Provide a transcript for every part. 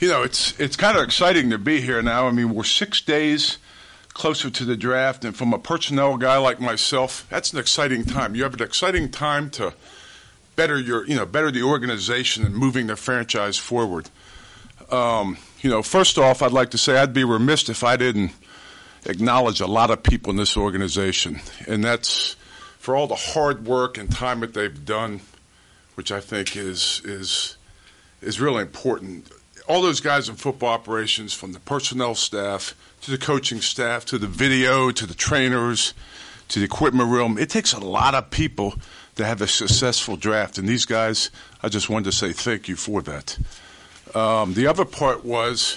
It's kind of exciting to be here now. I mean, we're 6 days closer to the draft, and from a personnel guy like myself, that's an exciting time. You have an exciting time to better the organization and moving the franchise forward. First off, I'd like to say I'd be remiss if I didn't acknowledge a lot of people in this organization, and that's for all the hard work and time that they've done, which I think is really important. All those guys in football operations, from the personnel staff to the coaching staff to the video to the trainers to the equipment room, it takes a lot of people to have a successful draft. And these guys, I just wanted to say thank you for that. The other part was,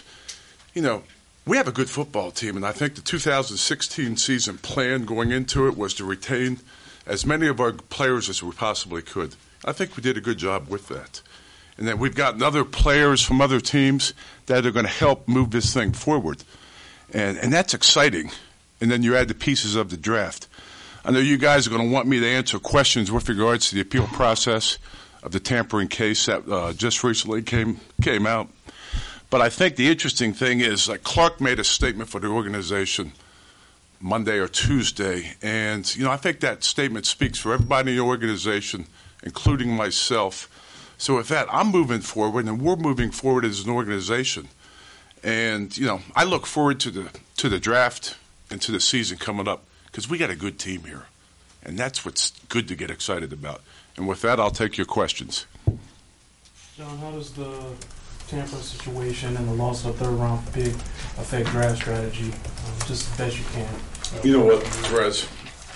we have a good football team, and I think the 2016 season plan going into it was to retain as many of our players as we possibly could. I think we did a good job with that. And then we've gotten other players from other teams that are going to help move this thing forward. And that's exciting. And then you add the pieces of the draft. I know you guys are going to want me to answer questions with regards to the appeal process of the tampering case that just recently came out. But I think the interesting thing is that Clark made a statement for the organization Monday or Tuesday. And, I think that statement speaks for everybody in the organization, including myself. So with that, I'm moving forward, and we're moving forward as an organization. And, I look forward to the draft and to the season coming up because we got a good team here. And that's what's good to get excited about. And with that, I'll take your questions. John, how does the Tampa situation and the loss of third-round pick affect draft strategy? Just as best you can. You know what, Perez?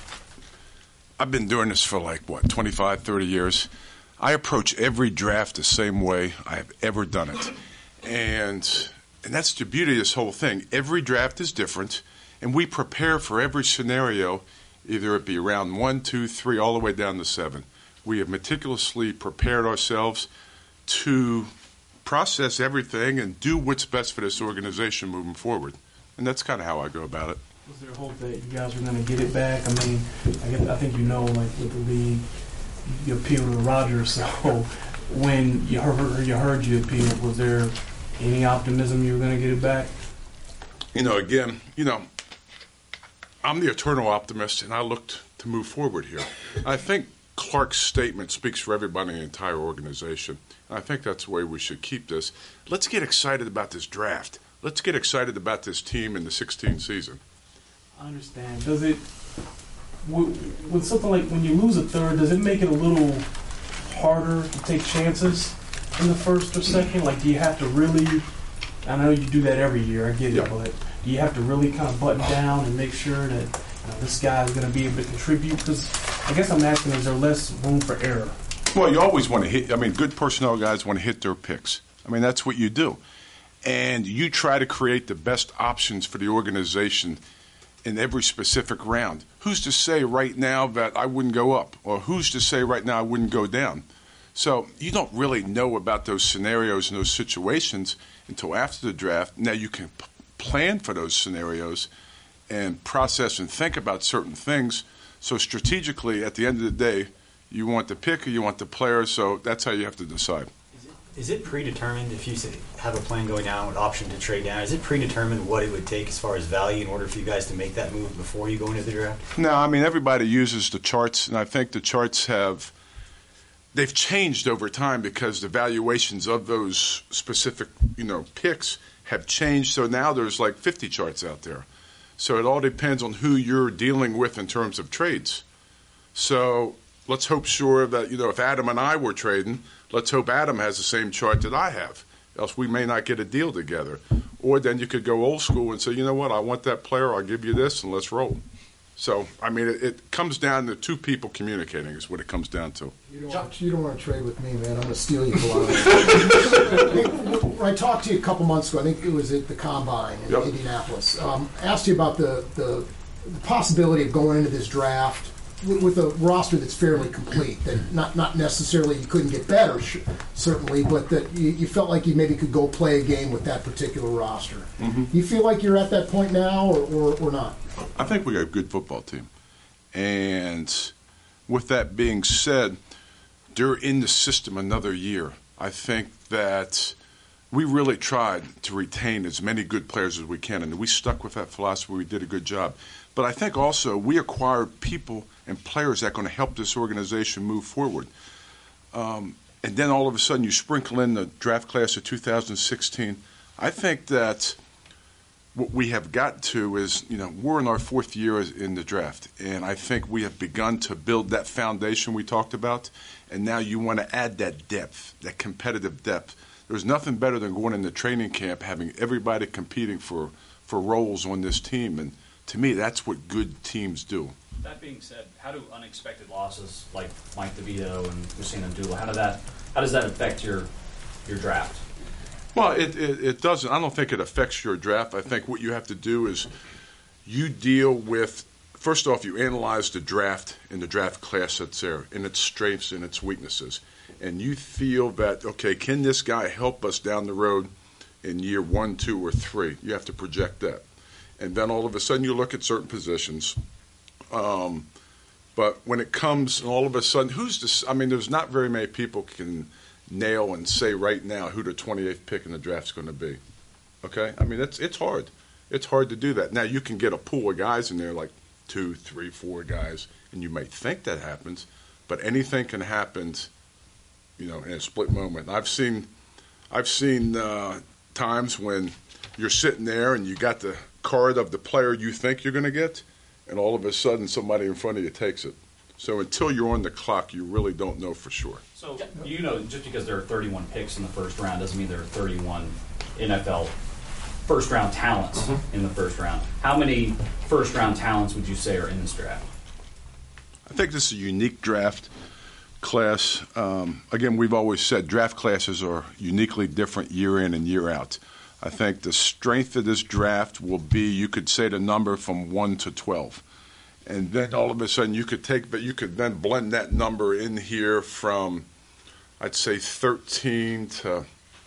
I've been doing this for 25, 30 years. I approach every draft the same way I have ever done it. And that's the beauty of this whole thing. Every draft is different, and we prepare for every scenario, either it be round 1, 2, 3, all the way down to 7. We have meticulously prepared ourselves to process everything and do what's best for this organization moving forward. And that's kind of how I go about it. Was there hope that you guys were going to get it back? I mean, I think with the league, you appealed to Rodgers. So when you heard you appealed, was there any optimism you were going to get it back? I'm the eternal optimist, and I looked to move forward here. I think Clark's statement speaks for everybody in the entire organization. I think that's the way we should keep this. Let's get excited about this draft. Let's get excited about this team in the 2016 season. I understand. Does it, with something like when you lose a third, does it make it a little harder to take chances in the first or second? Do you have to really, I know you do that every year, I get it, but do you have to really kind of button down and make sure that this guy is going to be able to contribute? Because I guess I'm asking, is there less room for error? Well, you always want to hit. Good personnel guys want to hit their picks. That's what you do. And you try to create the best options for the organization in every specific round. Who's to say right now that I wouldn't go up? Or who's to say right now I wouldn't go down? So you don't really know about those scenarios and those situations until after the draft. Now you can plan for those scenarios and process and think about certain things. So strategically, at the end of the day, you want the pick or you want the player, so that's how you have to decide. Is it predetermined, if you have a plan going down with option to trade down, is it predetermined what it would take as far as value in order for you guys to make that move before you go into the draft? No, everybody uses the charts, and I think the charts they've changed over time because the valuations of those specific, picks have changed. So now there's 50 charts out there. So it all depends on who you're dealing with in terms of trades. So let's hope that, if Adam and I were trading, let's hope Adam has the same chart that I have. Else we may not get a deal together. Or then you could go old school and say, you know what, I want that player, I'll give you this, and let's roll. So, it comes down to two people communicating is what it comes down to. You don't want to trade with me, man. I'm going to steal you for I talked to you a couple months ago. I think it was at the Combine in Indianapolis. Asked you about the possibility of going into this draft with a roster that's fairly complete, that not necessarily you couldn't get better, certainly, but that you felt like you maybe could go play a game with that particular roster. Mm-hmm. You feel like you're at that point now or not? I think we got a good football team. And with that being said, they're in the system another year. I think that we really tried to retain as many good players as we can, and we stuck with that philosophy. We did a good job. But I think also we acquired people and players that are going to help this organization move forward. And then all of a sudden you sprinkle in the draft class of 2016. I think that what we have got to is, we're in our 4th year in the draft, and I think we have begun to build that foundation we talked about, and now you want to add that depth, that competitive depth. There's nothing better than going into training camp, having everybody competing for roles on this team, and to me, that's what good teams do. That being said, how do unexpected losses like Mike DeVito and Hussein Abdullah, how does that affect your draft? Well, it doesn't. I don't think it affects your draft. I think what you have to do is you deal with, first off, you analyze the draft and the draft class that's there and its strengths and its weaknesses. And you feel that, okay, can this guy help us down the road in year 1, 2, or 3? You have to project that. And then all of a sudden you look at certain positions. But when it comes, and all of a sudden, there's not very many people can nail and say right now who the 28th pick in the draft is going to be. Okay? It's hard. It's hard to do that. Now, you can get a pool of guys in there, like 2, 3, 4 guys, and you might think that happens, but anything can happen, in a split moment. I've seen times when you're sitting there and you got the card of the player you think you're going to get, and all of a sudden somebody in front of you takes it. So until you're on the clock, you really don't know for sure. So, just because there are 31 picks in the first round doesn't mean there are 31 NFL first-round talents in the first round. How many first-round talents would you say are in this draft? I think this is a unique draft class. Again, we've always said draft classes are uniquely different year in and year out. I think the strength of this draft will be, you could say the number from 1 to 12. And then all of a sudden you could then blend that number in here from, I'd say 13 to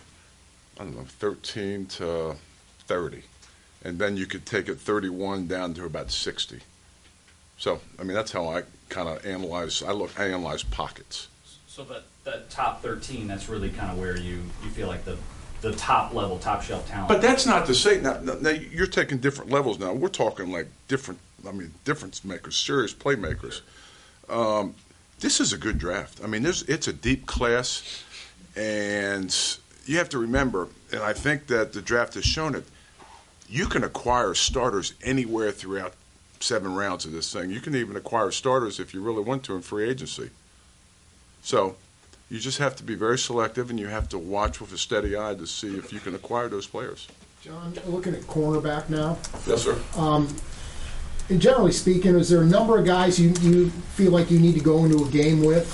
30. And then you could take it 31 down to about 60. So, that's how I kind of analyze pockets. So that top 13, that's really kind of where you feel like the top level, top shelf talent. But that's not to say, now you're taking different levels now. We're talking like difference makers, serious playmakers. This is a good draft. It's a deep class, and you have to remember, and I think that the draft has shown it, you can acquire starters anywhere throughout 7 rounds of this thing. You can even acquire starters if you really want to in free agency. So you just have to be very selective, and you have to watch with a steady eye to see if you can acquire those players. John, looking at cornerback now. Yes, sir. And generally speaking, is there a number of guys you feel like you need to go into a game with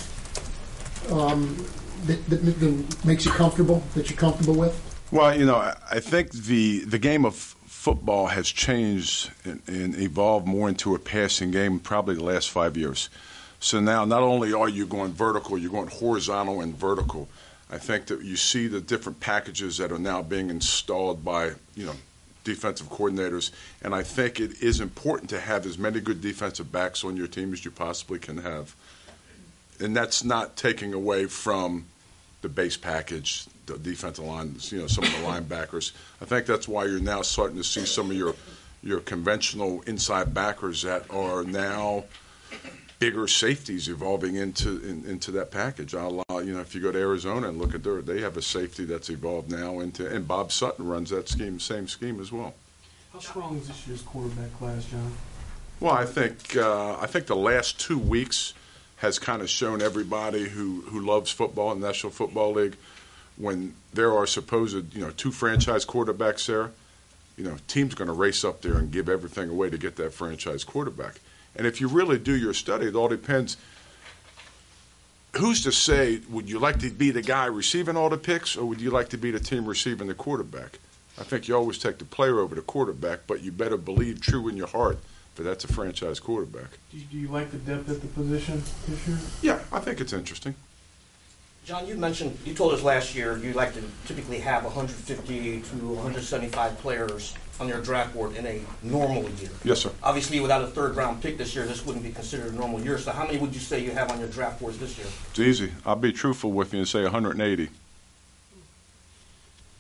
that makes you comfortable, that you're comfortable with? Well, I think the game of football has changed and evolved more into a passing game probably the last 5 years. So now not only are you going vertical, you're going horizontal and vertical. I think that you see the different packages that are now being installed by, defensive coordinators, and I think it is important to have as many good defensive backs on your team as you possibly can have. And that's not taking away from the base package, the defensive line, some of the linebackers. I think that's why you're now starting to see some of your conventional inside backers that are now bigger safeties evolving into that package. If you go to Arizona and look at they have a safety that's evolved now and Bob Sutton runs that same scheme as well. How strong is this year's quarterback class, John? Well, I think the last 2 weeks has kind of shown everybody who loves football in the National Football League, when there are supposed 2 franchise quarterbacks there, teams going to race up there and give everything away to get that franchise quarterback. And if you really do your study, it all depends. Who's to say, would you like to be the guy receiving all the picks, or would you like to be the team receiving the quarterback? I think you always take the player over the quarterback, but you better believe true in your heart that that's a franchise quarterback. Do you like the depth at the position this year? Yeah, I think it's interesting. John, you told us last year you like to typically have 150 to 175 players on your draft board in a normal year. Yes, sir. Obviously, without a third-round pick this year, this wouldn't be considered a normal year. So how many would you say you have on your draft boards this year? It's easy. I'll be truthful with you and say 180.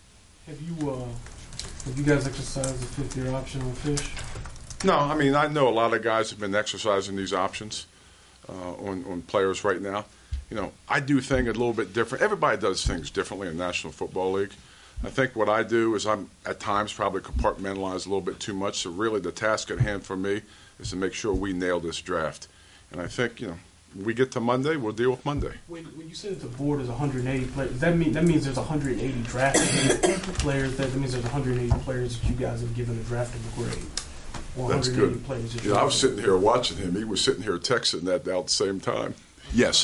Have you guys exercised the fifth-year option on Fish? No, I mean, I know a lot of guys have been exercising these options on players right now. You know, I do things a little bit different. Everybody does things differently in the National Football League. I think what I do is I'm at times probably compartmentalize a little bit too much. So really the task at hand for me is to make sure we nail this draft. And I think, you know, when we get to Monday, we'll deal with Monday. When you say that the board is 180 players, that means there's 180 drafted players. That means there's 180 players that you guys have given a draftable grade. Or That's 180 good. players that You know, I was sitting here watching him. He was sitting here texting that out at the same time. Yes.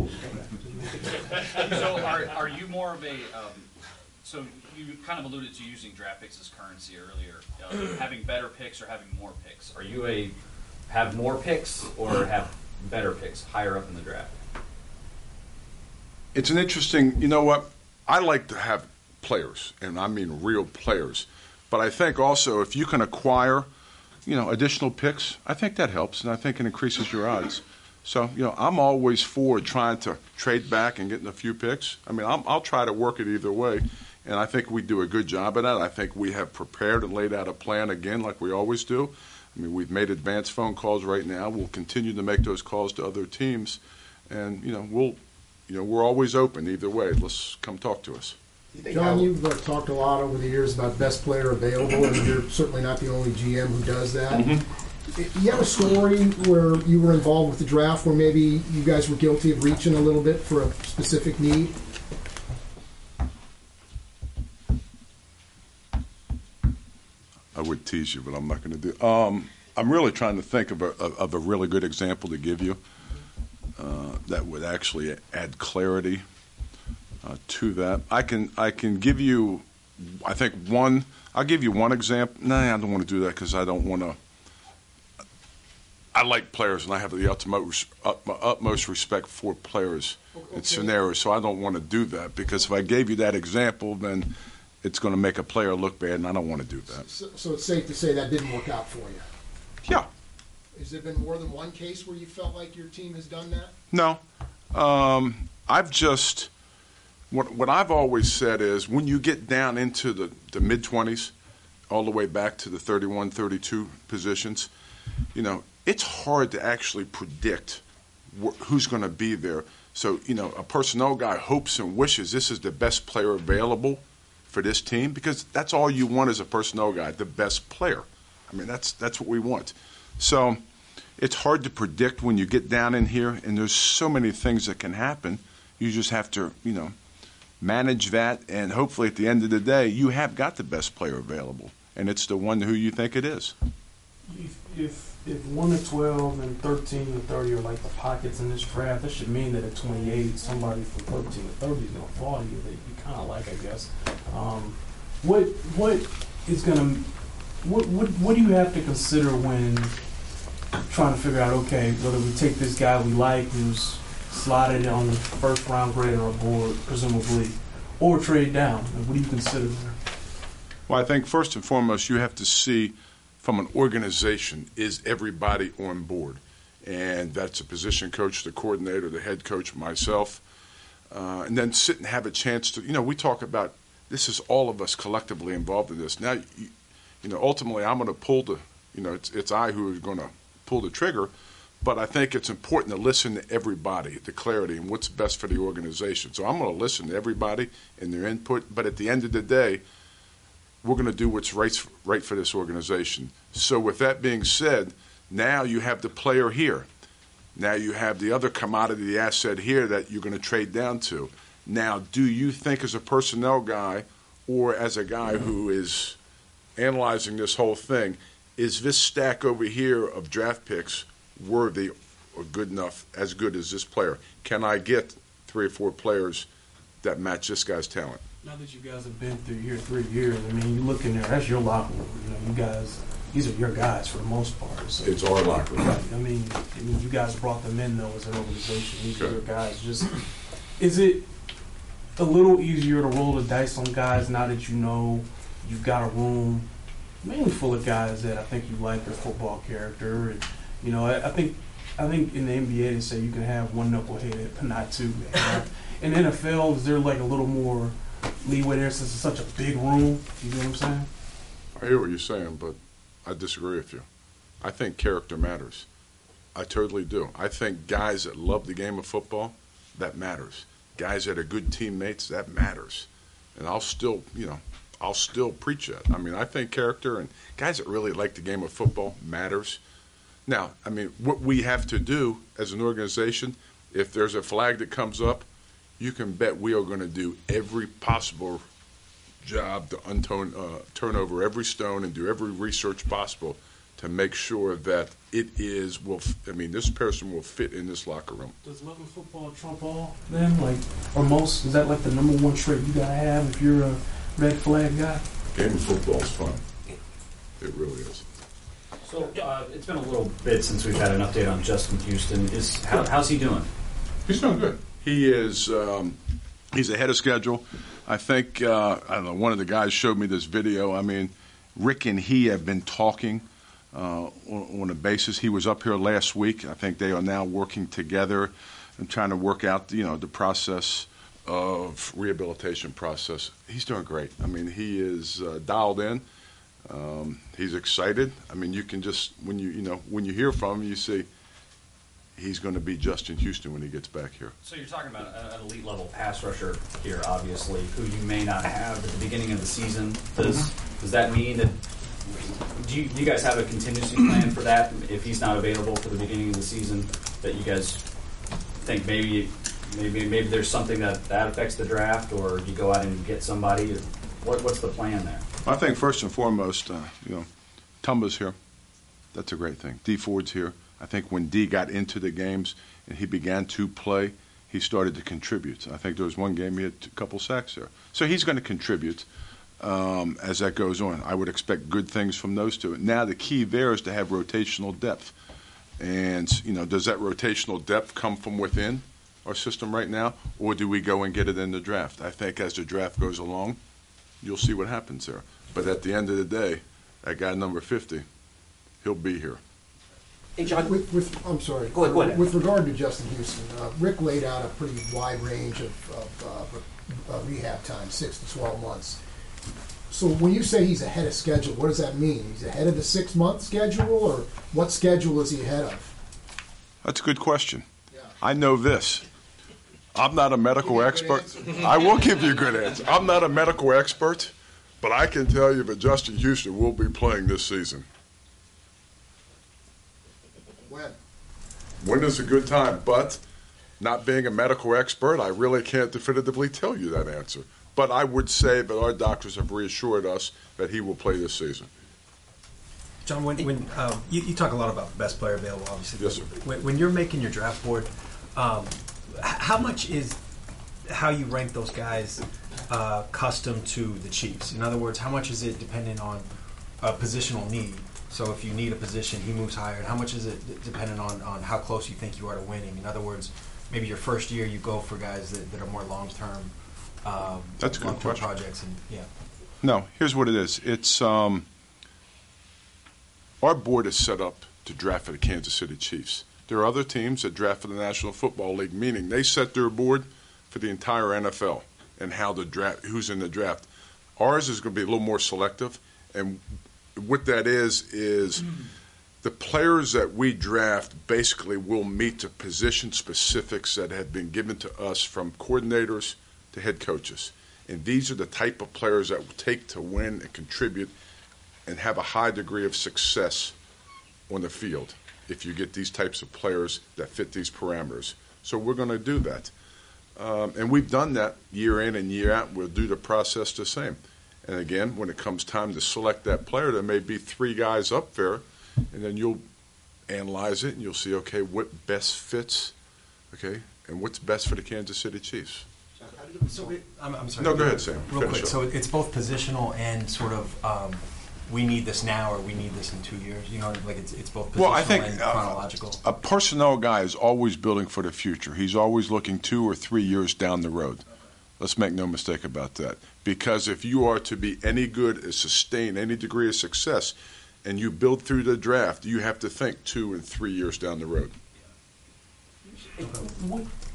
So are you more of a, so you kind of alluded to using draft picks as currency earlier, having better picks or having more picks. Are you a have more picks or have better picks higher up in the draft? It's an interesting, you know what? I like to have players, and I mean real players. But I think also if you can acquire, you know, additional picks, I think that helps, and I think it increases your odds. So, you know, I'm always for trying to trade back and getting a few picks. I mean, I'll try to work it either way, and I think we do a good job of that. I think we have prepared and laid out a plan again like we always do. I mean, we've made advanced phone calls right now. We'll continue to make those calls to other teams, and, you know, we're always open either way. Let's come talk to us. John, you've talked a lot over the years about best player available, and you're certainly not the only GM who does that. Mm-hmm. You have a story where you were involved with the draft where maybe you guys were guilty of reaching a little bit for a specific need? I would tease you, but I'm not going to do. I'm really trying to think of a really good example to give you that would actually add clarity to that. I can give you, I think one. I'll give you one example. No, I don't want to do that because I don't want to. I like players, and I have the utmost respect for players in scenarios, so I don't want to do that because if I gave you that example, then it's going to make a player look bad, and I don't want to do that. So it's safe to say that didn't work out for you? Yeah. Has there been more than one case where you felt like your team has done that? No. I've just what I've always said is when you get down into the mid-20s, all the way back to the 31, 32 positions, you know, it's hard to actually predict who's going to be there. So, you know, a personnel guy hopes and wishes this is the best player available for this team because that's all you want as a personnel guy, the best player. I mean, that's what we want. So it's hard to predict when you get down in here, and there's so many things that can happen. You just have to, you know, manage that, and hopefully at the end of the day, you have got the best player available, and it's the one who you think it is. If 1 to 12 and 13 to 30 are like the pockets in this draft, that should mean that at 28, somebody from 13 to 30 is going to fall to you that you kind of like, I guess. What do you have to consider when trying to figure out, okay, whether we take this guy we like who's slotted on the first round grade or a board, presumably, or trade down? What do you consider there? Well, I think first and foremost, you have to see from an organization, is everybody on board? And that's a position coach, the coordinator, the head coach, myself. And then sit and have a chance to, you know, we talk about this is all of us collectively involved in this. Now, you know, ultimately I'm going to pull the, you know, it's I who is going to pull the trigger, but I think it's important to listen to everybody, the clarity, and what's best for the organization. So I'm going to listen to everybody and their input, but at the end of the day, we're going to do what's right for this organization. So with that being said, now you have the player here. Now you have the other commodity, the asset here that you're going to trade down to. Now, do you think as a personnel guy or as a guy who is analyzing this whole thing, is this stack over here of draft picks worthy or good enough, as good as this player? Can I get 3 or 4 players that match this guy's talent? Now that you guys have been through here 3 years, I mean, you look in there, that's your locker room. You know, you guys, these are your guys for the most part. So, it's our locker room. right. I mean, you guys brought them in, though, as an organization. These are your guys. Just, is it a little easier to roll the dice on guys now that you know you've got a room mainly full of guys that I think you like their football character? And, you know, I think in the NBA they say you can have one knucklehead, but not two. In NFL, is there like a little more leeway there since it's such a big room? You know what I'm saying? I hear what you're saying, but I disagree with you. I think character matters. I totally do. I think guys that love the game of football, that matters. Guys that are good teammates, that matters. And I'll still preach that. I mean, I think character and guys that really like the game of football matters. Now, I mean, what we have to do as an organization, if there's a flag that comes up, you can bet we are going to do every possible job to turn over every stone and do every research possible to make sure that this person will fit in this locker room. Does loving football trump all then? Like, or most? Is that like the number one trait you gotta have if you're a red flag guy? Game of football is fun. It really is. So it's been a little bit since we've had an update on Justin Houston. How's he doing? He's doing good. He is. He's ahead of schedule. I think I don't know. One of the guys showed me this video. I mean, Rick and he have been talking on a basis. He was up here last week. I think they are now working together and trying to work out, the process of rehabilitation process. He's doing great. I mean, he is dialed in. He's excited. I mean, you can just when you hear from him, you see he's going to be Justin Houston when he gets back here. So you're talking about an elite level pass rusher here, obviously, who you may not have at the beginning of the season. Does that mean that do you guys have a contingency plan for that if he's not available for the beginning of the season? That you guys think maybe there's something that affects the draft, or you go out and get somebody? What's the plan there? I think first and foremost, Tumba's here. That's a great thing. D Ford's here. I think when D got into the games and he began to play, he started to contribute. I think there was one game he had a couple sacks there. So he's going to contribute as that goes on. I would expect good things from those two. Now the key there is to have rotational depth. And, does that rotational depth come from within our system right now, or do we go and get it in the draft? I think as the draft goes along, you'll see what happens there. But at the end of the day, that guy number 50, he'll be here. Hey, John. I'm sorry. Go ahead. With regard to Justin Houston, Rick laid out a pretty wide range of rehab time, 6 to 12 months. So when you say he's ahead of schedule, what does that mean? He's ahead of the 6-month schedule, or what schedule is he ahead of? That's a good question. Yeah. I know this. I'm not a medical expert. I will give you a good answer. I'm not a medical expert, but I can tell you that Justin Houston will be playing this season. When? When is a good time? But not being a medical expert, I really can't definitively tell you that answer. But I would say that our doctors have reassured us that he will play this season. John, when you talk a lot about best player available, obviously. Yes, sir. When you're making your draft board, how much is how you rank those guys custom to the Chiefs? In other words, how much is it dependent on a positional need? So if you need a position, he moves higher. And how much is it dependent on how close you think you are to winning? In other words, maybe your first year you go for guys that are more long-term. That's a good question. Projects and yeah. No, here's what it is. It's our board is set up to draft for the Kansas City Chiefs. There are other teams that draft for the National Football League, meaning they set their board for the entire NFL and how the draft, who's in the draft. Ours is going to be a little more selective, and what that is the players that we draft basically will meet the position specifics that have been given to us from coordinators to head coaches. And these are the type of players that will take to win and contribute and have a high degree of success on the field if you get these types of players that fit these parameters. So we're going to do that. And we've done that year in and year out. We'll do the process the same. And again, when it comes time to select that player, there may be 3 guys up there, and then you'll analyze it and you'll see, okay, what best fits, okay, and what's best for the Kansas City Chiefs. So I'm sorry. No, go ahead, Sam. Real Finish quick. up. So it's both positional and sort of we need this now or we need this in 2 years. Like it's both positional Well, I think and chronological. a personnel guy is always building for the future. He's always looking 2 or 3 years down the road. Let's make no mistake about that. Because if you are to be any good and sustain any degree of success and you build through the draft, you have to think 2 and 3 years down the road.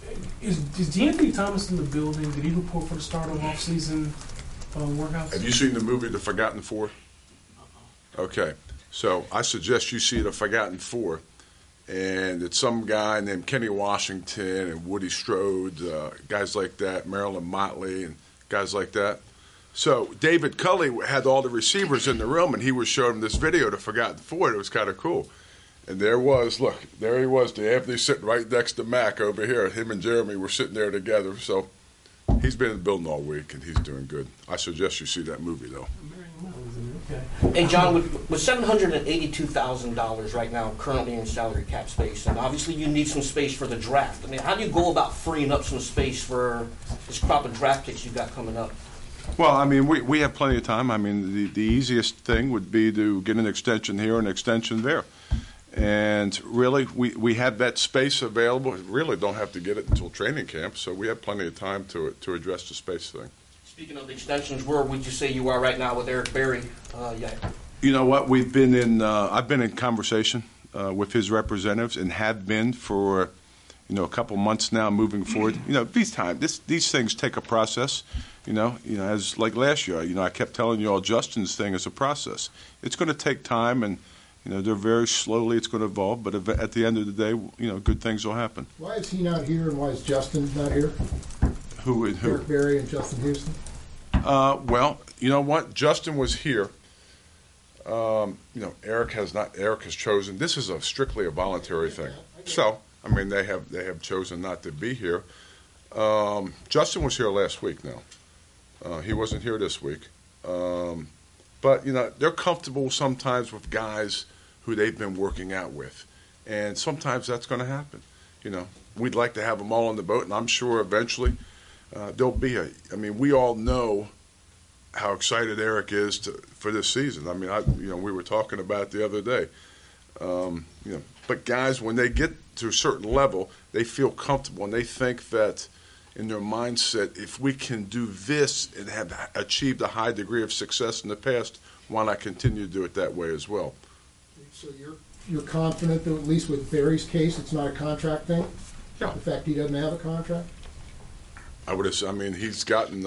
Is D'Anthony Thomas in the building? Did he report for the start of off-season workouts? Have you seen the movie The Forgotten Four? Okay, so I suggest you see The Forgotten Four, and it's some guy named Kenny Washington and Woody Strode, guys like that, Marilyn Motley and guys like that. So David Culley had all the receivers in the room, and he was showing them this video, The Forgotten Four. It was kind of cool. And there he was, D'Anthony sitting right next to Mac over here. Him and Jeremy were sitting there together. So he's been in the building all week, and he's doing good. I suggest you see that movie, though. Hey, John, with $782,000 right now currently in salary cap space, and obviously you need some space for the draft. I mean, how do you go about freeing up some space for this crop of draft picks you got coming up? Well, I mean, we have plenty of time. I mean, the easiest thing would be to get an extension here and an extension there. And really, we have that space available. We really don't have to get it until training camp, so we have plenty of time to address the space thing. Speaking of extensions, where would you say you are right now with Eric Berry? You know what? We've been in. I've been in conversation with his representatives and have been for a couple months now. Moving forward, these things take a process. As like last year, I kept telling you all Justin's thing is a process. It's going to take time, and they're very slowly. It's going to evolve, but at the end of the day, good things will happen. Why is he not here, and why is Justin not here? Who? Eric Berry and Justin Houston. Well, you know what? Justin was here. Eric has not. Eric has chosen. This is strictly a voluntary thing. So, I mean, they have chosen not to be here. Justin was here last week. Now, he wasn't here this week. But they're comfortable sometimes with guys who they've been working out with, and sometimes that's going to happen. We'd like to have them all on the boat, and I'm sure eventually there'll be we all know how excited Eric is for this season. I mean, we were talking about it the other day. But guys, when they get to a certain level, they feel comfortable, and they think that in their mindset, if we can do this and have achieved a high degree of success in the past, why not continue to do it that way as well? So you're confident that at least with Barry's case, it's not a contract thing? Yeah. The fact he doesn't have a contract? I would have. I mean, he's gotten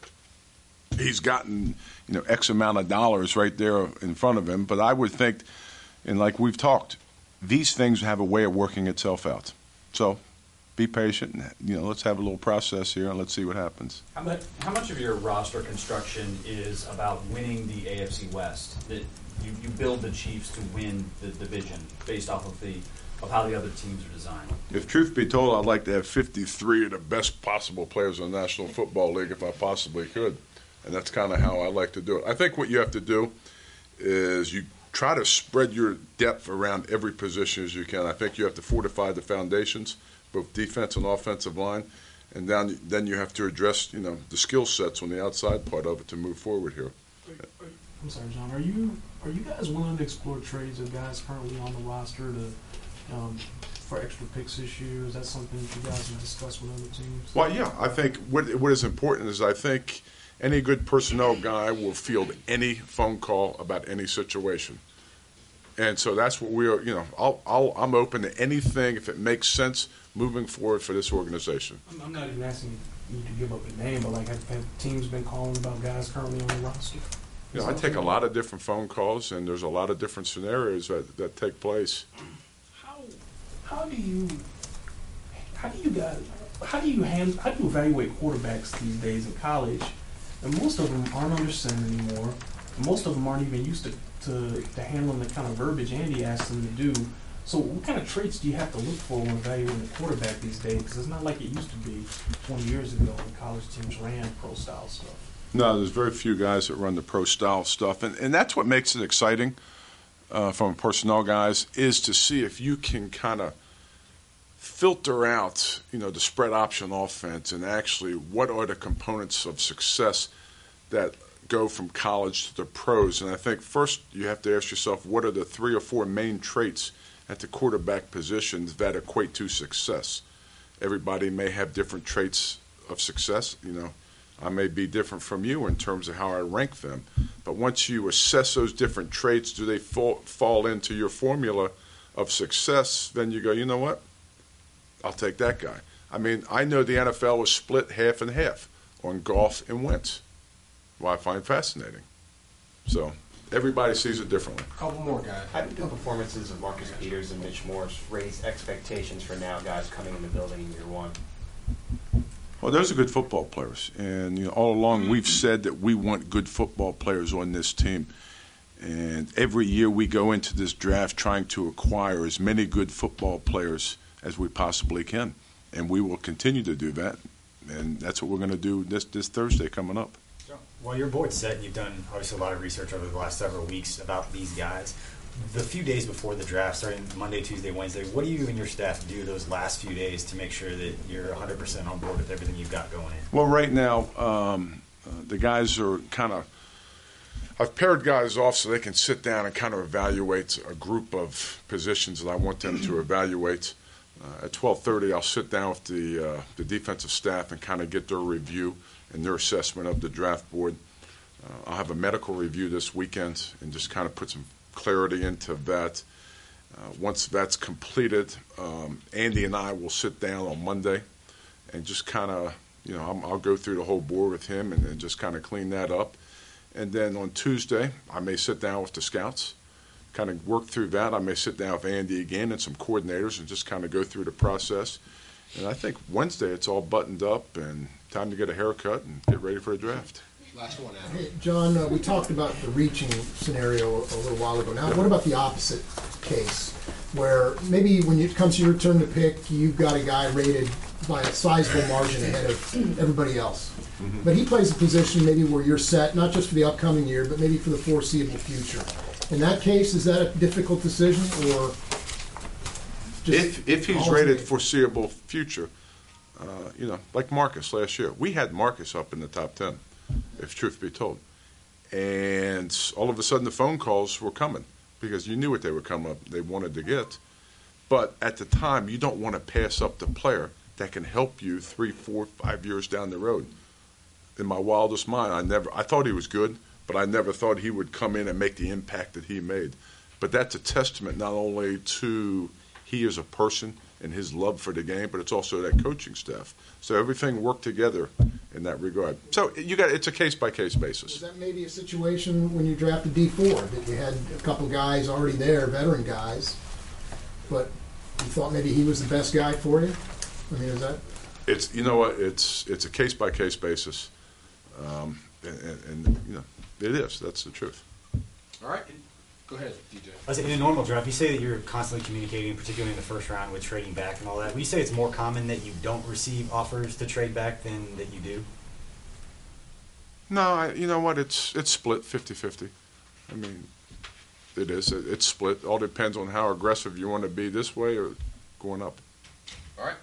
X amount of dollars right there in front of him. But I would think, and like we've talked, these things have a way of working itself out. So be patient. Let's have a little process here and let's see what happens. How much of your roster construction is about winning the AFC West? That you build the Chiefs to win the division based off of how the other teams are designed. If truth be told, I'd like to have 53 of the best possible players in the National Football League if I possibly could. And that's kind of how I like to do it. I think what you have to do is you try to spread your depth around every position as you can. I think you have to fortify the foundations, both defense and offensive line, and then you have to address the skill sets on the outside part of it to move forward here. I'm sorry, John. Are you guys willing to explore trades of guys currently on the roster for extra picks this year? Is that something that you guys have discussed with other teams? Well, yeah. I think what is important is I think any good personnel guy will field any phone call about any situation. And so that's what we are, I'm open to anything if it makes sense moving forward for this organization. I'm not even asking you to give up a name, but have teams been calling about guys currently on the roster? I take a lot of different phone calls, and there's a lot of different scenarios that take place. How do you evaluate quarterbacks these days in college? And most of them aren't under center anymore. And most of them aren't even used to handling the kind of verbiage Andy asks them to do. So what kind of traits do you have to look for when evaluating a quarterback these days? Because it's not like it used to be 20 years ago when college teams ran pro-style stuff. No, there's very few guys that run the pro-style stuff. And that's what makes it exciting from personnel guys is to see if you can kind of filter out, the spread option offense and actually what are the components of success that go from college to the pros. And I think first you have to ask yourself what are the 3 or 4 main traits at the quarterback positions that equate to success. Everybody may have different traits of success. I may be different from you in terms of how I rank them. But once you assess those different traits, do they fall into your formula of success, then you go, you know what? I'll take that guy. I mean, I know the NFL was split half and half on Goff and Wentz, what I find fascinating. So everybody sees it differently. Couple more guys. How do the performances of Marcus Peters and Mitch Morse raise expectations for now guys coming in the building in year one? Well, those are good football players, and all along we've said that we want good football players on this team. And every year we go into this draft trying to acquire as many good football players as we possibly can, and we will continue to do that. And that's what we're going to do this Thursday coming up. Well, your board's set, and you've done obviously a lot of research over the last several weeks about these guys. The few days before the draft, starting Monday, Tuesday, Wednesday, what do you and your staff do those last few days to make sure that you're 100% on board with everything you've got going in? Well, right now, the guys are I've paired guys off so they can sit down and kind of evaluate a group of positions that I want them to evaluate. At 12:30, I'll sit down with the defensive staff and kind of get their review and their assessment of the draft board. I'll have a medical review this weekend and just kind of put some clarity into that. Once that's completed, Andy and I will sit down on Monday and just kind of, I'll go through the whole board with him and just kind of clean that up. And then on Tuesday, I may sit down with the scouts, kind of work through that. I may sit down with Andy again and some coordinators and just kind of go through the process. And I think Wednesday it's all buttoned up and time to get a haircut and get ready for the draft. Last one, Adam. Hey, John, we talked about the reaching scenario a little while ago. Now, what about the opposite case, where maybe when it comes to your turn to pick, you've got a guy rated by a sizable margin ahead of everybody else. Mm-hmm. But he plays a position maybe where you're set, not just for the upcoming year, but maybe for the foreseeable future. In that case, is that a difficult decision, or just if he's rated foreseeable future, like Marcus last year, we had Marcus up in the top 10. If truth be told. And all of a sudden the phone calls were coming because you knew what they would come up, they wanted to get. But at the time, you don't want to pass up the player that can help you 3, 4, 5 years down the road. In my wildest mind, I thought he was good, but I never thought he would come in and make the impact that he made. But that's a testament not only to he as a person and his love for the game, but it's also that coaching staff. So everything worked together in that regard. So it's a case-by-case basis. Was that maybe a situation when you drafted D4 that you had a couple guys already there, veteran guys, but you thought maybe he was the best guy for you? I mean, is that? It's it's a case-by-case basis, and it is. That's the truth. All right. Go ahead, DJ. In a normal draft, you say that you're constantly communicating, particularly in the first round with trading back and all that. Would you say it's more common that you don't receive offers to trade back than that you do? No, you know what? It's split 50-50. I mean, it is. It's split. It all depends on how aggressive you want to be this way or going up. All right.